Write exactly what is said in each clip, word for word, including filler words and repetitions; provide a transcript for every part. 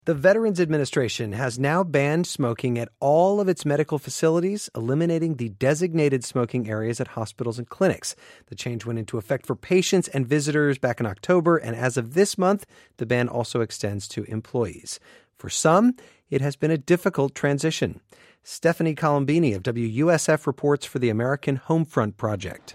The Veterans Administration has now banned smoking at all of its medical facilities, eliminating the designated smoking areas at hospitals and clinics. The change went into effect for patients and visitors back in October, and as of this month, the ban also extends to employees. For some, it has been a difficult transition. Stephanie Colombini of W U S F reports for the American Homefront Project.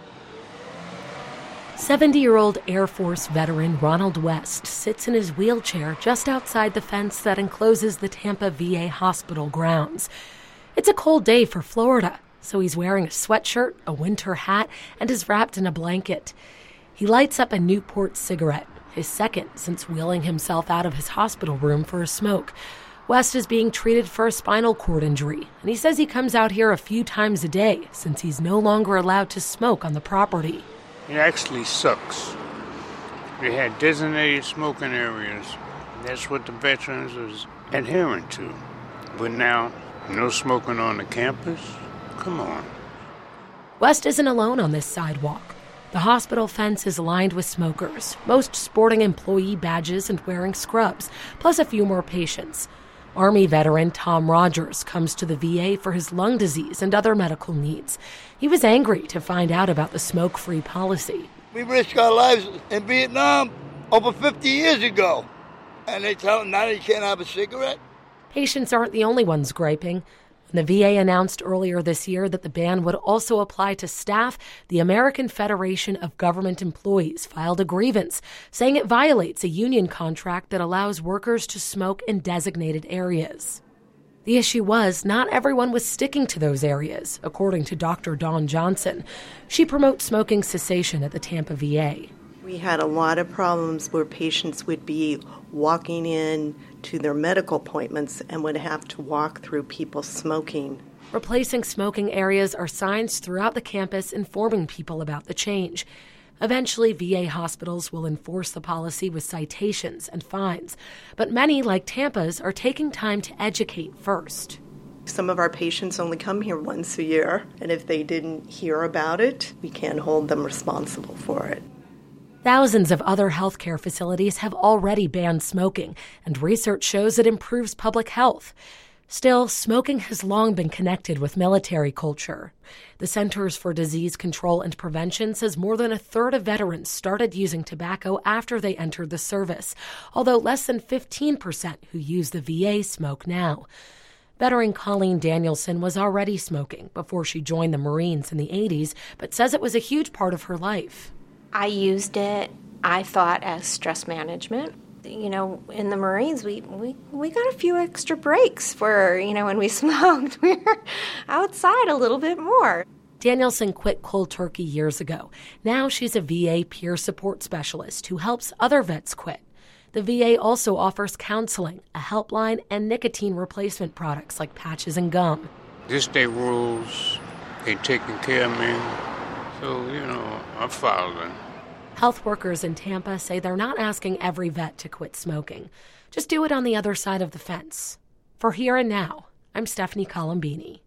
seventy-year-old Air Force veteran Ronald West sits in his wheelchair just outside the fence that encloses the Tampa V A hospital grounds. It's a cold day for Florida, so he's wearing a sweatshirt, a winter hat, and is wrapped in a blanket. He lights up a Newport cigarette, his second since wheeling himself out of his hospital room for a smoke. West is being treated for a spinal cord injury, and he says he comes out here a few times a day since he's no longer allowed to smoke on the property. It actually sucks. We had designated smoking areas. That's what the veterans was adhering to. But now, no smoking on the campus? Come on. West isn't alone on this sidewalk. The hospital fence is lined with smokers, most sporting employee badges and wearing scrubs, plus a few more patients. Army veteran Tom Rogers comes to the V A for his lung disease and other medical needs. He was angry to find out about the smoke-free policy. We risked our lives in Vietnam over fifty years ago, and they tell them now they can't have a cigarette? Patients aren't the only ones griping. When the V A announced earlier this year that the ban would also apply to staff, the American Federation of Government Employees filed a grievance, saying it violates a union contract that allows workers to smoke in designated areas. The issue was not everyone was sticking to those areas, according to Doctor Dawn Johnson. She promotes smoking cessation at the Tampa V A. We had a lot of problems where patients would be walking in to their medical appointments and would have to walk through people smoking. Replacing smoking areas are signs throughout the campus informing people about the change. Eventually, V A hospitals will enforce the policy with citations and fines. But many, like Tampa's, are taking time to educate first. Some of our patients only come here once a year, and if they didn't hear about it, we can't hold them responsible for it. Thousands of other healthcare facilities have already banned smoking, and research shows it improves public health. Still, smoking has long been connected with military culture. The Centers for Disease Control and Prevention says more than a third of veterans started using tobacco after they entered the service, although less than fifteen percent who use the V A smoke now. Veteran Colleen Danielson was already smoking before she joined the Marines in the eighties, but says it was a huge part of her life. I used it, I thought, as stress management. You know, in the Marines, we, we, we got a few extra breaks for, you know, when we smoked. We were outside a little bit more. Danielson quit cold turkey years ago. Now she's a V A peer support specialist who helps other vets quit. The V A also offers counseling, a helpline, and nicotine replacement products like patches and gum. This day rules, they taking care of me, so, you know, I'm following. Health workers in Tampa say they're not asking every vet to quit smoking. Just do it on the other side of the fence. For Here and Now, I'm Stephanie Colombini.